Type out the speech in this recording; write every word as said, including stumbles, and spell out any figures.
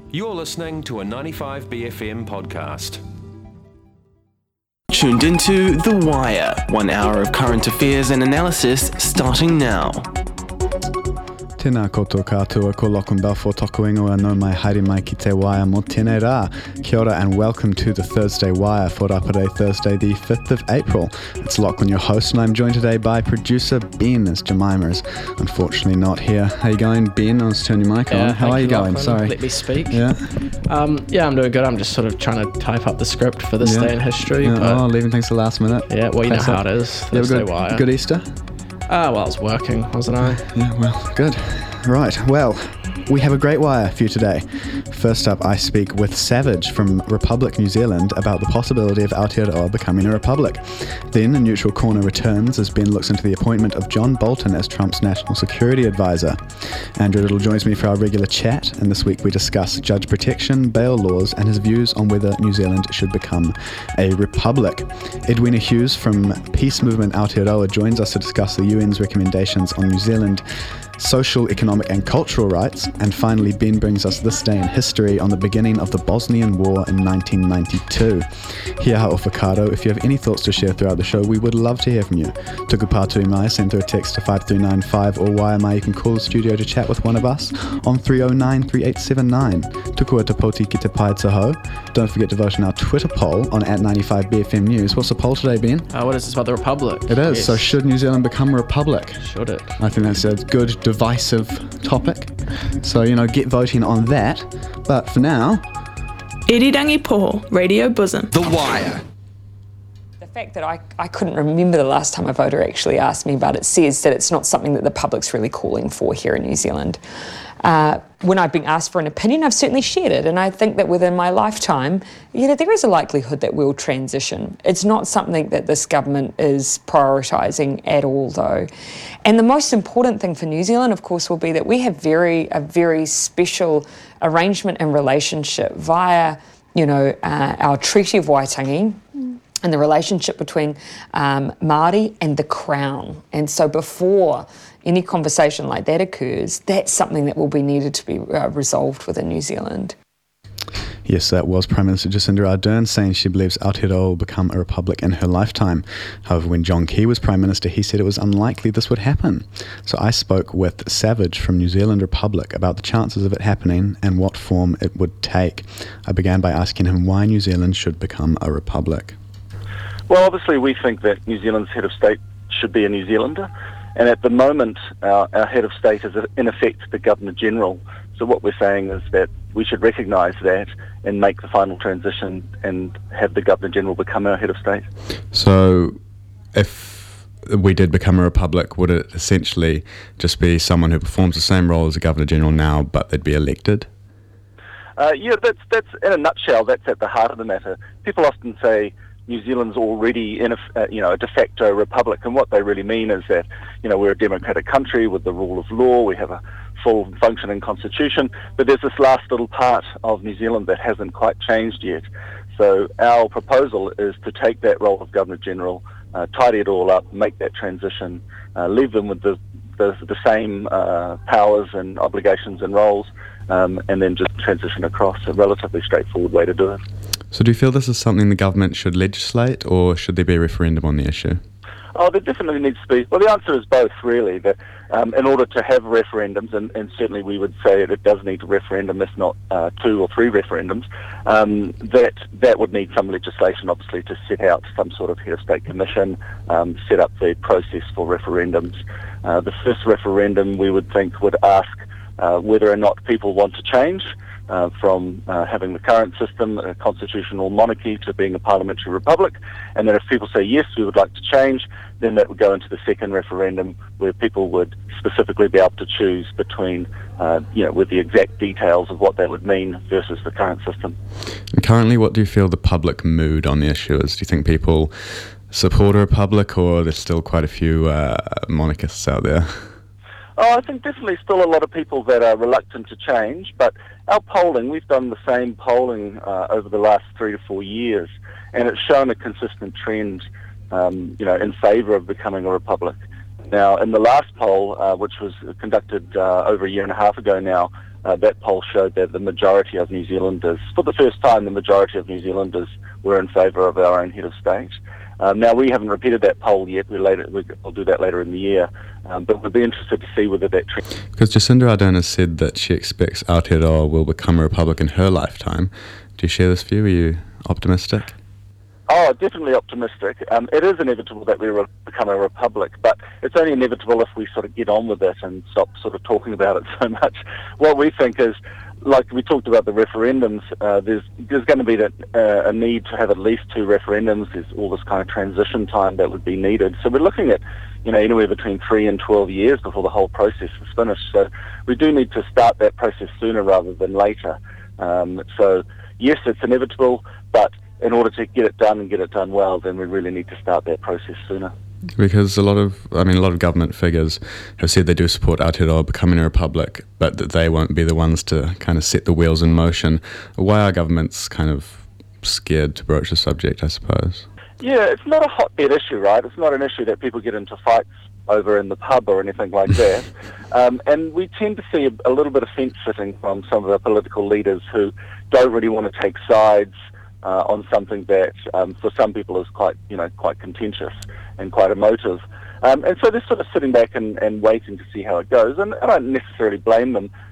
You're listening to a ninety-five B F M podcast. Tuned into The Wire, one hour of current affairs and analysis starting now. Tēnā koutou katoa, ko Lachlan Balfour toko ingoa no mai haere mai ki te Wire mo tēnei rā. Kia ora and welcome to the Thursday Wire for Rapare Thursday the fifth of April. It's Lachlan, your host, and I'm joined today by producer Ben, as Jemima is unfortunately not here. How you going, Ben? I'll just turn your mic yeah, on. How are you, you going? Lachlan. Sorry. Let me speak. Yeah. Um, yeah, I'm doing good. I'm just sort of trying to type up the script for this yeah. day in history. Yeah. But oh, leaving things to the last minute. Yeah, well, you Classic. know how it is. You have a Thursday good, Wire. good Easter? Ah, well, I was working, wasn't I? Yeah, well, good. Right, well, we have a great wire for you today. First up, I speak with Savage from Republic New Zealand about the possibility of Aotearoa becoming a republic. Then a neutral corner returns as Ben looks into the appointment of John Bolton as Trump's national security advisor. Andrew Little joins me for our regular chat, and this week we discuss judge protection, bail laws, and his views on whether New Zealand should become a republic. Edwina Hughes from Peace Movement Aotearoa joins us to discuss the U N's recommendations on New Zealand social, economic and cultural rights. And finally, Ben brings us this day in history on the beginning of the Bosnian War in nineteen ninety-two. Here hao whakaaro. If you have any thoughts to share throughout the show, we would love to hear from you. Tuku pātui mai, send through a text to five three nine five, or wire mai, you can call the studio to chat with one of us on three oh nine, three eight seven nine. Tuku te poti ki te pai taho. Don't forget to vote in our Twitter poll on at ninety-five B F M News. What's the poll today, Ben? Uh, what is this about the Republic? It is. Yes. So should New Zealand become a republic? Should it? I think that's a good divisive topic. So, you know, get voting on that. But for now... Irirangi Poho, Radio Bosom. The Wire. The fact that I, I couldn't remember the last time a voter actually asked me about it says that it's not something that the public's really calling for here in New Zealand. Uh, when I've been asked for an opinion, I've certainly shared it, and I think that within my lifetime, you know, there is a likelihood that we'll transition. It's not something that this government is prioritising at all, though. And the most important thing for New Zealand, of course, will be that we have very a very special arrangement and relationship via, you know, uh, our Treaty of Waitangi. And the relationship between um, Māori and the Crown. And so before any conversation like that occurs, that's something that will be needed to be uh, resolved within New Zealand. Yes, that was Prime Minister Jacinda Ardern saying she believes Aotearoa will become a republic in her lifetime. However, when John Key was Prime Minister, he said it was unlikely this would happen. So I spoke with Savage from New Zealand Republic about the chances of it happening and what form it would take. I began by asking him why New Zealand should become a republic. Well, obviously we think that New Zealand's head of state should be a New Zealander, and at the moment our, our head of state is in effect the Governor-General. So what we're saying is that we should recognise that and make the final transition and have the Governor-General become our head of state. So if we did become a republic, would it essentially just be someone who performs the same role as a Governor-General now, but they'd be elected? Uh, yeah, that's, that's in a nutshell, that's at the heart of the matter. People often say New Zealand's already in a, uh, you know, a de facto republic, and what they really mean is that, you know, we're a democratic country with the rule of law, we have a full functioning constitution, but there's this last little part of New Zealand that hasn't quite changed yet. So our proposal is to take that role of Governor-General, uh, tidy it all up, make that transition, uh, leave them with the, the, the same uh, powers and obligations and roles, um, and then just transition across. A relatively straightforward way to do it. So do you feel this is something the government should legislate, or should there be a referendum on the issue? Oh, there definitely needs to be. Well, the answer is both, really. That um, in order to have referendums, and, and certainly we would say it does need a referendum, if not uh, two or three referendums, um, that that would need some legislation, obviously, to set out some sort of head of state commission, um, set up the process for referendums. Uh, the first referendum, we would think, would ask uh, whether or not people want to change Uh, from uh, having the current system, a constitutional monarchy, to being a parliamentary republic. And then if people say, yes, we would like to change, then that would go into the second referendum where people would specifically be able to choose between, uh, you know, with the exact details of what that would mean versus the current system. And currently, what do you feel the public mood on the issue is? Do you think people support a republic, or there's still quite a few uh, monarchists out there? Oh, I think definitely still a lot of people that are reluctant to change, but our polling, we've done the same polling uh, over the last three to four years, and it's shown a consistent trend, um, you know, in favour of becoming a republic. Now, in the last poll, uh, which was conducted uh, over a year and a half ago now, uh, that poll showed that the majority of New Zealanders, for the first time, the majority of New Zealanders were in favour of our own head of state. Um, now, we haven't repeated that poll yet. We'll, later, we'll do that later in the year. Um, but we'll be interested to see whether that trend... Because Jacinda Ardern has said that she expects Aotearoa will become a republic in her lifetime. Do you share this view? Are you optimistic? Oh, definitely optimistic. Um, it is inevitable that we re- become a republic, but it's only inevitable if we sort of get on with it and stop sort of talking about it so much. What we think is, like we talked about the referendums, uh, there's there's going to be that, uh, a need to have at least two referendums. There's all this kind of transition time that would be needed. So we're looking at, you know, anywhere between three and twelve years before the whole process is finished. So we do need to start that process sooner rather than later. Um, so yes, it's inevitable, but in order to get it done and get it done well, then we really need to start that process sooner. Because a lot of, I mean, a lot of government figures have said they do support Aotearoa becoming a republic, but that they won't be the ones to kind of set the wheels in motion. Why are governments kind of scared to broach the subject, I suppose? Yeah, it's not a hotbed issue, right? It's not an issue that people get into fights over in the pub or anything like that. um, and we tend to see a, a little bit of fence-sitting from some of our political leaders who don't really want to take sides Uh, on something that um, for some people is quite, you know, quite contentious and quite emotive. Um, and so they're sort of sitting back and, and waiting to see how it goes. And I don't necessarily blame them.